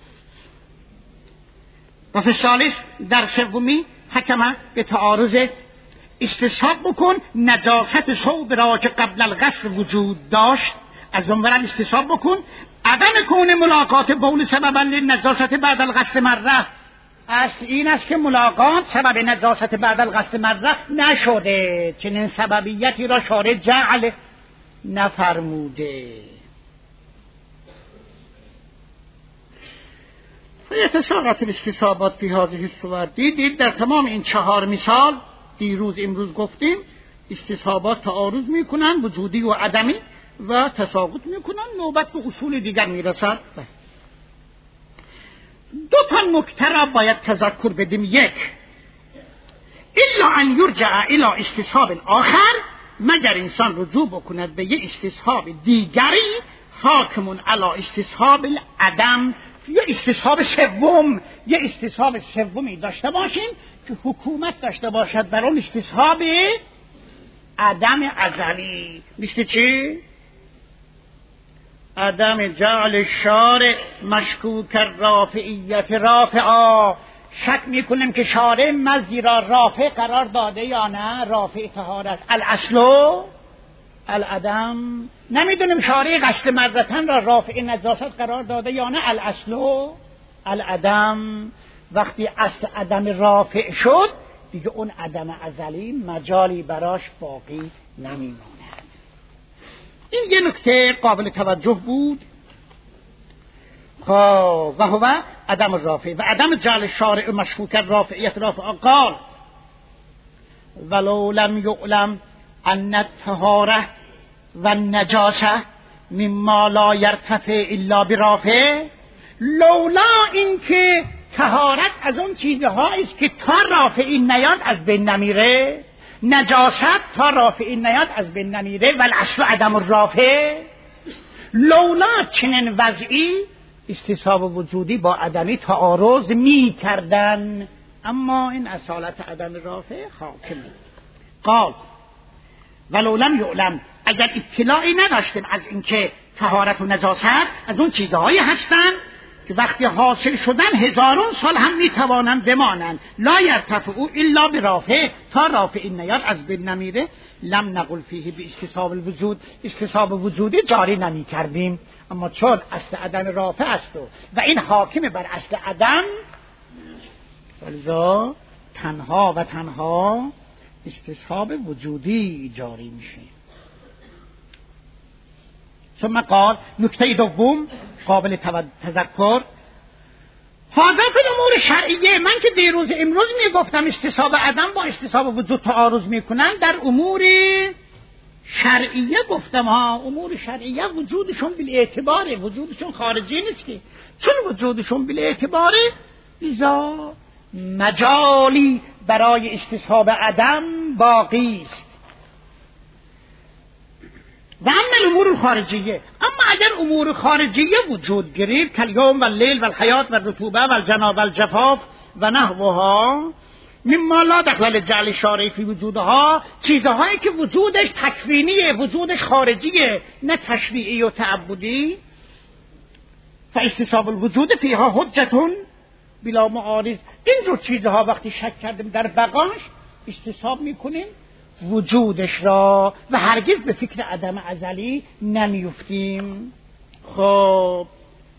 و فشالش در سومی حکمه به تعارض استصحاب بکن نجاست ثوب را که قبل الغسل وجود داشت، از اون ورم استصحاب بکن عدم کون ملاقات بول سببا للنجاست بعد الغسل مره، اصل این است که ملاقات سبب نجاست بعد الغسل مره نشده، چنین سببیتی را شارع جعل نفرموده. یتساقط الاستصحابات فی هذه الصور، دیدید در تمام این چهار مثال دیروز امروز گفتیم استصحابات تعارض میکنن وجودی و عدمی و تساقط میکنن، نوبت به اصول دیگر میرسد. دو تا نکته را باید تذکر بدیم. یک، الا ان یرجع الی استصحاب آخر، مگر انسان رجوع بکند به یه استصحاب دیگری حاکمون علی استصحاب العدم یه استصحاب سوم یه استصحاب سومی داشته باشیم که حکومت داشته باشد بر اون استصحاب عدم ازلی. مثل چی؟ عدم جعل شارع مشکوک رافعیت رافعا، شک میکنیم که شارع مزی را رافع قرار داده یا نه. رافع طهارت الاصل العدم، نمیدونیم شارع قصد مرتن را رافع نجاست قرار داده یا نه. الاصل العدم، وقتی اصل عدم رافع شد دیگه اون عدم ازلی مجالی براش باقی نمیماند. این یه نکته قابل توجه بود. و هو عدم رافع و عدم جعل شارع مشکوک رافعیت رافع. قال ولو لم یعلم ان الطهارة و النجاسة مما لا یرتفع الا برافع، لولا اینکه طهارت از اون چیزهایی است که تا رافعی نیاد از بین نمیره، نجاست تا رافعی نیاد از بین نمیره، و الاصل عدم الرافع، لولا چنین وضعی استصحاب وجودی با عدمی تعارض می کردن، اما این اصالت عدم رافع حاکمه. قال ولو لم یعلم، اگر اطلاعی نداشتیم از اینکه طهارت و نجاست از اون چیزهایی هستند که وقتی حاصل شدن هزارون سال هم میتوانند بمانند، لا یرتفعوا الا برافع، تا رافع نیاد از بین نمیره، لم نقل فیه به استصحاب الوجود، استصحاب وجودی جاری نمی کردیم. اما چون اصل عدم رافع است و این حاکم بر اصل عدم، ولذا تنها و تنها استصحاب وجودی جاری میشه. ثم قال، نکته دوم قابل تذکر، حاضر فی الامور شرعیه، من که دیروز امروز میگفتم استصحاب عدم با استصحاب وجود تعارض میکنن، در امور شرعیه گفتم ها. امور شرعیه وجودشون بالاعتباره، وجودشون خارجی نیست که، چون وجودشون بالاعتباره لذا مجالی برای استصحاب عدم باقی است. و اما الامور خارجیه، اما اگر امور خارجیه وجود گرفت کالیوم و اللیل و الحیات و الرطوبه و الجناب و الجفاف و نحوها مما لا دخل جعل شارع فی وجودها، چیزهایی که وجودش تکوینیه، وجودش خارجیه نه تشریعی و تعبدی، فاستصحاب الوجود فیها حجتون بلا معارض. این جور چیزها وقتی شک کردیم در بقاش استصحاب میکنیم وجودش را و هرگز به فکر عدم ازلی نمیفتیم. خب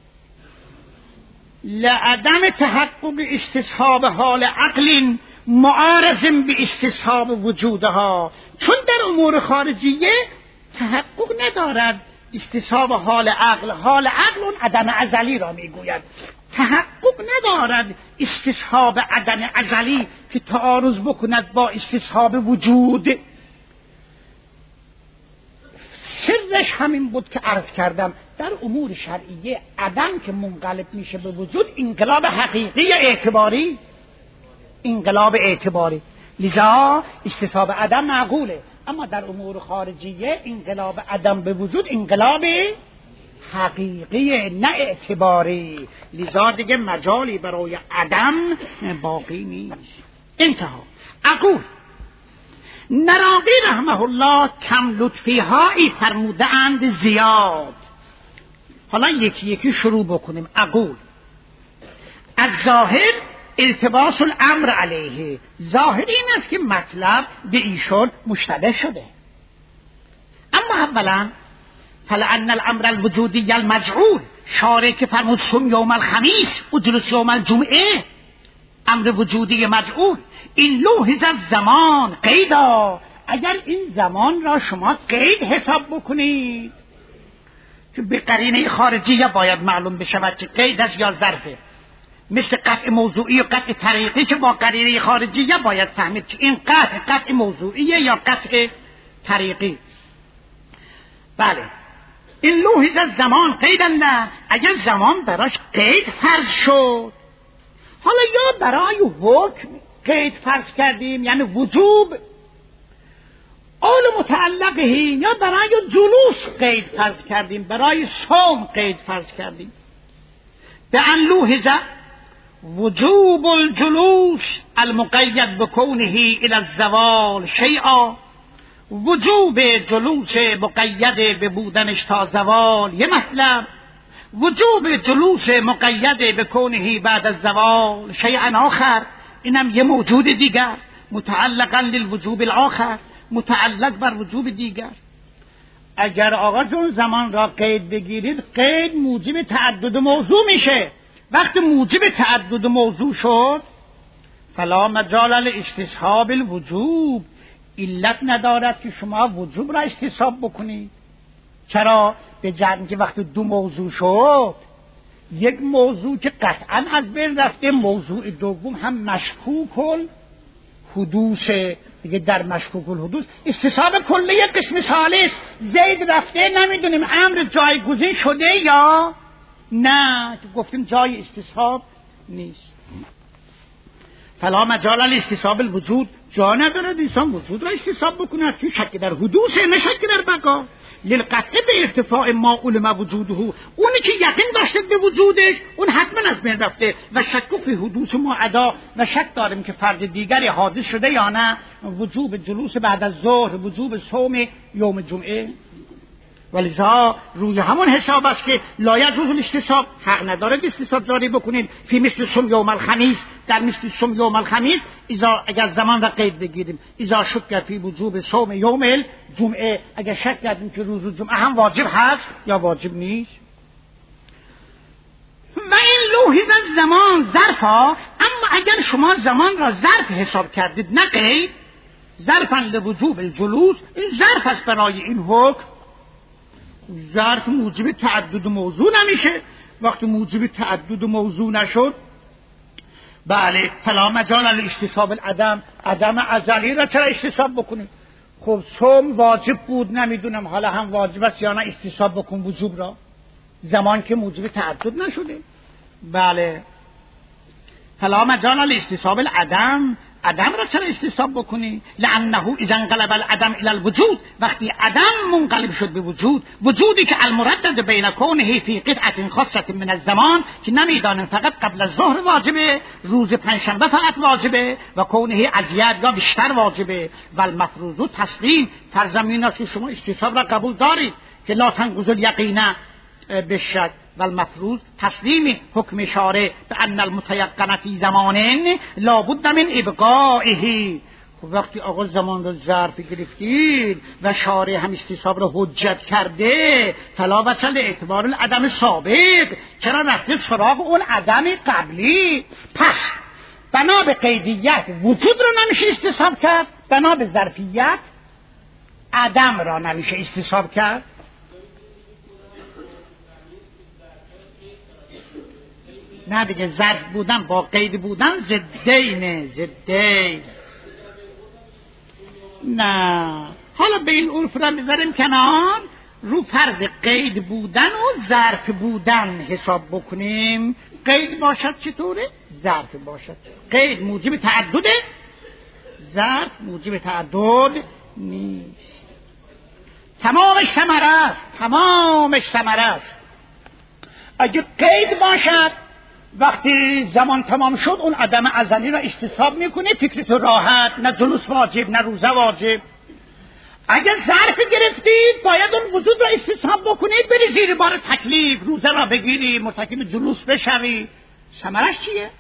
لعدم تحقق استصحاب حال عقل معارض به استصحاب وجودها، چون در امور خارجیه تحقق ندارد استصحاب حال عقل، حال عقل اون عدم ازلی را میگوید، تحقق ندارد استصحاب عدم ازلی که تعارض بکند با استصحاب وجود. سرش همین بود که عرض کردم، در امور شرعیه عدم که منقلب میشه به وجود انقلاب حقیقی اعتباری، انقلاب اعتباری، لذا استصحاب عدم معقوله. اما در امور خارجیه انقلاب عدم به وجود انقلاب حقیقی نه اعتباری، لذا دیگه مجالی برای عدم باقی نیست. انتها. اقول نراقی رحمه الله کم لطفی هایی فرموده اند زیاد. حالا یکی یکی شروع بکنیم. اقول از ظاهر التباس الامر علیه، ظاهر این است که مطلب به ایشون مشتبه شده. اما اولا فلان الامر الوجودی المجعول، شارع که فرمود صم یوم الخمیس اجلس یوم الجمعه، امر وجودی مجعول، این لوحظ الزمان قیدا، اگر این زمان را شما قید حساب بکنید که به قرینه خارجیه باید معلوم بشود که قید است یا ظرفه، مثل قطع موضوعی و قطع طریقی که با قرینه خارجیه باید فهمید که این قطع قطع موضوعیه یا قطع طریقی. بله، این لوحظ الزمان قیدا، نه اگر زمان براش قید فرض شد، حالا یا برای حکم قید فرض کردیم یعنی وجوب آل متعلقه، یا برای جلوس قید فرض کردیم، برای صوم قید فرض کردیم. به ان لوحظ وجوب الجلوس المقید بکونه الى الزوال شیئا، وجوب جلوس مقید به بودنش تا زوال یه مطلب، وجوب جلوس مقید به کونه بعد از زوال شیئا آخر، اینم یه موجود دیگر متعلقا للوجوب الاخر، متعلق بر وجوب دیگر. اگر آقا جون زمان را قید بگیرید، قید موجب تعدد موضوع میشه. وقتی موجب تعدد موضوع شد فلا مجال لاستصحاب الوجوب، علت ندارد که شما وجوب را استصحاب بکنید. چرا؟ به جرم که وقتی دو موضوع شد، یک موضوع که قطعا از بین رفته، موضوع دوم هم مشکوک الحدوث دیگه، در مشکوک الحدوث استصحاب کله یک قسم ثالث، زید رفته نمیدونیم امر جایگزین شده یا نه، که گفتیم جای استصحاب نیست. فلا مجال لاستصحاب الوجود، جا نداره انسان وجود را استصحاب بکنه، چون شک در حدوثه نه شک در بقا. للقطع به ارتفاع ما علم وجوده، اونی که یقین داشته به وجودش اون حتما از بین رفته، و شک فی حدوث ما ادا، و شک داریم که فرد دیگری حادث شده یا نه. وجوب جلوس بعد از ظهر، وجوب صوم یوم جمعه، ولذا روی همون حساب است که لا یجوز الاستصحاب، حق ندارد استصحاب جاری بکنید فی مثل صوم یوم الخمیس، در مثل صوم یوم الخمیس اذا اگر زمان را قید بگیریم، اذا شک فی وجوب صوم یوم الجمعه، اگر شک کردیم که روز جمعه هم واجب هست یا واجب نیست. و این لوحظ از زمان ظرفا، اما اگر شما زمان را ظرف حساب کردید نه قید، ظرفا لوجوب الجلوس، این ظرف است برای این حکم. ظرف موجب تعدد موضوع نمیشه. وقتی موجب تعدد موضوع نشد، بله فلا مجال لاستصحاب العدم، عدم ازلی را چرا استصحاب بکنید؟ خب صوم واجب بود، نمیدونم حالا هم واجب است یا نه، استصحاب بکن وجوب را، زمان که موجب تعدد نشده. بله فلا مجال لاستصحاب العدم، عدم را چرا استصحاب بکنی؟ لانه اذا انقلب العدم الى الوجود، وقتی عدم منقلب شد به وجود، وجودی که المردد بین کونه فی قطعه خاصه من الزمان، که نمیدانیم فقط قبل از ظهر واجبه، روز پنجشنبه فقط واجبه، و کونه ازید یا بیشتر واجبه، و المفروض تسلیم، فرض که شما استصحاب را قبول دارید که لا تنقض الیقین بالشک، و المفروض تسلیم حکم شارع به ان المتیقن فی زمان لابد من ابقائه. خب وقتی آقا زمان رو ظرف گرفتید و شارع هم استصحاب رو حجت کرده، فلا وجه لاعتبار العدم سابق، چرا رفته سراغ اون عدم قبلی؟ پس بنا به قیدیت وجود رو نمیشه استصحاب کرد، بنا به ظرفیت عدم را نمیشه استصحاب کرد. نه دیگه، ظرف بودن با قید بودن ضدینه، ضدین. نه حالا به این عرف را بذاریم کنار، رو فرض قید بودن و ظرف بودن حساب بکنیم. قید باشد چطوره؟ ظرف باشد. قید موجب تعدده، ظرف موجب تعدد نیست. تمامش ثمره است، تمامش ثمره است. اگه قید باشد، وقتی زمان تمام شد اون عدم ازلی را استصحاب میکنه، فکرت راحت، نه جلوس واجب نه روزه واجب. اگر ظرف گرفتید باید اون وجود را استصحاب بکنید، بری زیر بار تکلیف، روزه را بگیری، مرتکب جلوس بشوی. ثمرش چیه؟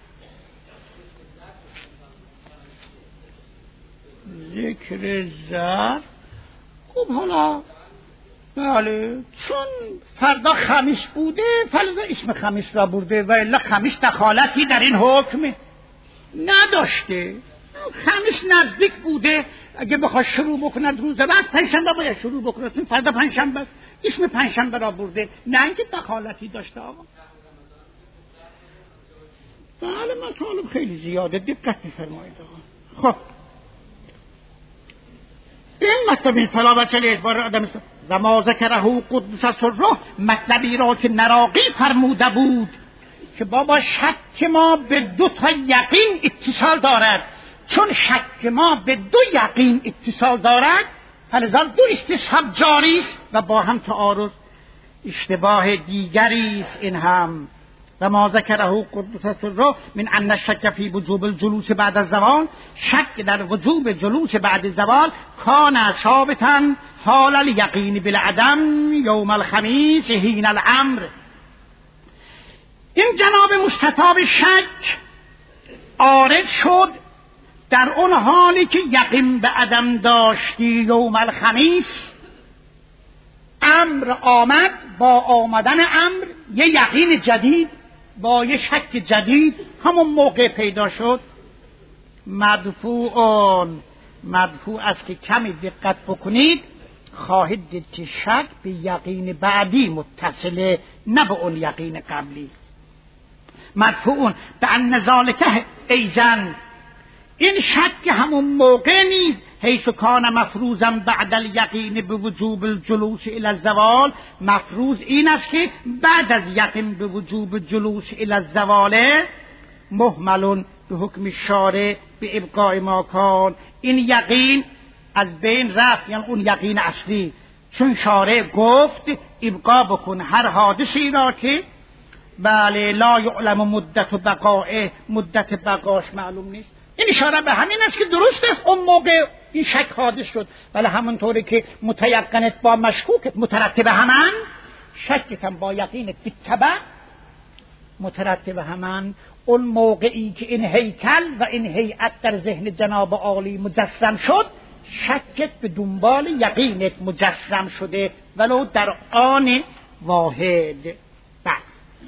ذکر ظرف. خب حالا بله، چون فردا خمیس بوده فلزا اسم خمیس را برده، و الا خمیس دخالتی در این حکم نداشته. خمیس نزدیک بوده، اگه بخواد شروع بکند روز بعد پنجشنبه باید شروع بکند، چون فردا پنجشنبه است، اسم پنجشنبه را برده، نه اینکه دخالتی داشته. آقا بله مطالب خیلی زیاده، دقت بفرمایید آقا. خب این مطلب فلا بچه اعتبار آدم و ما ذکره قدس سره، مطلبی را که نراقی فرموده بود که بابا شک ما به دو تا یقین اتصال دارد، چون شک ما به دو یقین اتصال دارد فلذا دو استصحاب جاری است و با هم تعارض اشتباه دیگری است. این هم و ما ذکره قدس سره من ان الشک فی وجوب الجلوس بعد الزوال، شک در وجوب جلوس بعد زوال کان ثابتا حال الیقین بالعدم یوم الخمیس حین الامر. این جناب مستطاب شک عارض شد در اون حالی که یقین به عدم داشتی یوم الخمیس. امر آمد، با آمدن امر یه یقین جدید با یه شک جدید همون موقع پیدا شد. مدفوعون، مدفوع است که کمی دقت بکنید خواهید دید که شک به یقین بعدی متصله، نه به اون یقین قبلی. مدفوعون به ان ذالک ایزن، این شک همون موقع نیست حیث کان مفروضا بعد الیقین به وجوب الجلوس الی الزوال. مفروض این است که بعد از یقین به وجوب جلوس الی الزوال محمل به حکم شارع به ابقاء ما کان، این یقین از بین رفت، یعنی اون یقین اصلی، چون شارع گفت ابقا بکن هر حادثی را که بله لا یعلم مدت بقائه، مدت بقاش معلوم نیست. این اشاره به همین است که درست است اون موقع این شک حادث شد، ولی همونطوری که متیقنت با مشکوکت مترتب همان، شکت هم با یقینت بالتبع مترتب همان. اون موقعی که این هیکل و این هیئت در ذهن جناب عالی مجسم شد، شکت به دنبال یقینت مجسم شده ولو در آن واحد. بعد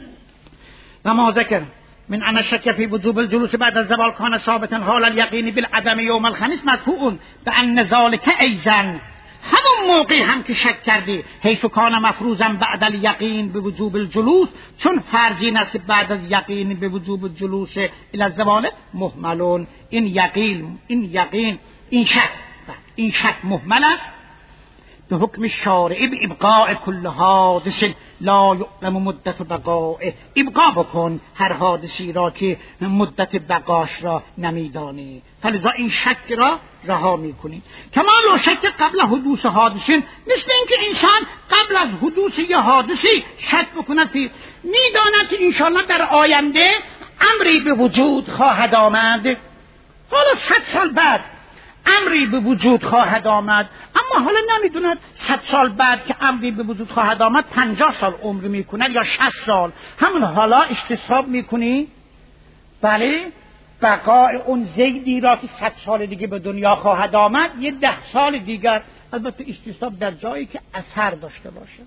و ما ذکر من ان الشک فی وجوب الجلوس بعد الزوال کان ثابتا حال الیقین بالعدم یوم الخمیس مدفوع به ان ذالک ایزن، همون موقع هم که شک کردی حیث کان مفروضا بعد الیقین به وجوب الجلوس، چون فرضی است بعد از یقین به وجوب الجلوس الی الزوال محملون، این یقین این یقین این شک این شک محمل است به حکم شارع به ابقاء کل حادث لا یعلم مدت بقائه. ابقا بکن هر حادثی را که مدت بقاش را نمیدانی، فلذا این شک را رها میکنی. کما لو شک قبل حدوث حادثین، مثل اینکه انسان قبل از حدوث یه حادثی شک بکند که میداند که انشاءالله در آینده امری به وجود خواهد آمد، حالا صد سال بعد امری به وجود خواهد آمد، اما حالا نمیدوند صد سال بعد که امری به وجود خواهد آمد پنجاه سال عمر میکند یا شصت سال. همون حالا استصحاب میکنی بله بقای اون زیدی را که صد سال دیگه به دنیا خواهد آمد یه ده سال دیگر، البته استصحاب در جایی که اثر داشته باشه.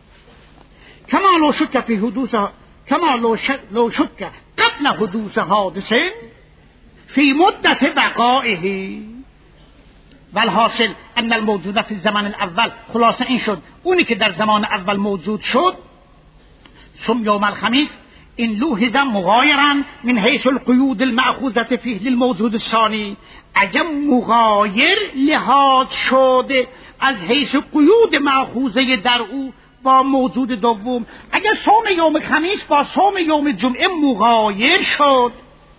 کما لو شک فی حدوث کما لو شک قبل حدوث حادث فی مدت بقائه. والحاصل ان الموجود فی الزمان الاول، خلاصه این شد اونی که در زمان اول موجود شد ثم یوم الخمیس این لوحظ مغایرا من حیث القیود المأخوذة فیه للموجود الثانی، اگر مغایر لحاظ شده از حیث قیود مأخوذه در او با موجود دوم، اگر صوم یوم خمیس با صوم یوم جمعه مغایر شد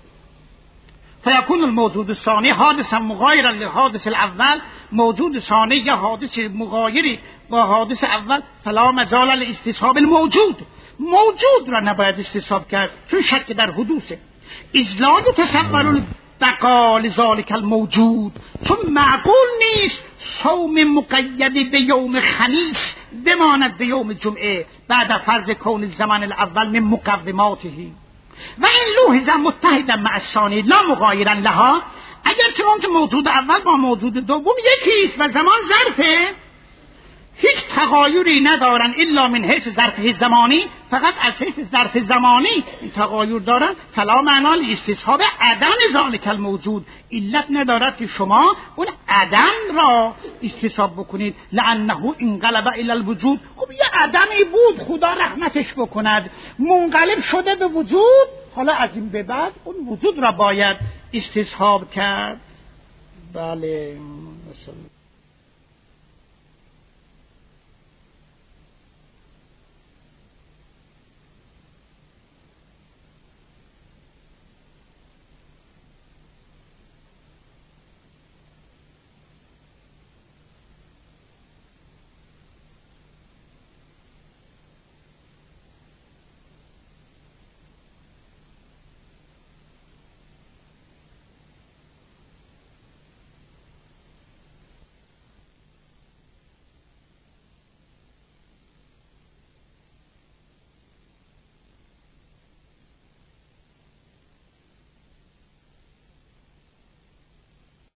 فیکون الموجود الثانی حادثا مغایرا للحادث الاول، موجود ثانی یا حادث مغایری با حادث اول فلا مجال لاستصحاب الموجود، موجود را نباید استصحاب کرد چون شک در حدوثه. اذ لا یتصور البقاء لذلک الموجود، چون معقول نیست صوم مقید به یوم خمیس بماند به یوم جمعه بعد فرض کون الزمان الاول من مقوماته. و این لوحظه متحدا مع الثانی لا مغایرا لها، اگر چون موجود اول با موجود دوم یکیست و زمان ظرفه هیچ تغایری ندارن الا من حیث ظرف زمانی، فقط از حیث ظرف زمانی تغایر دارن، فلا معنا لاستصحاب عدم ذلک الموجود، علت ندارد که شما اون عدم را استصحاب بکنید. لانه انقلب الی الوجود، خب یه عدمی بود خدا رحمتش بکند منقلب شده به وجود، حالا از این به بعد اون وجود را باید استصحاب کرد. بله مثلا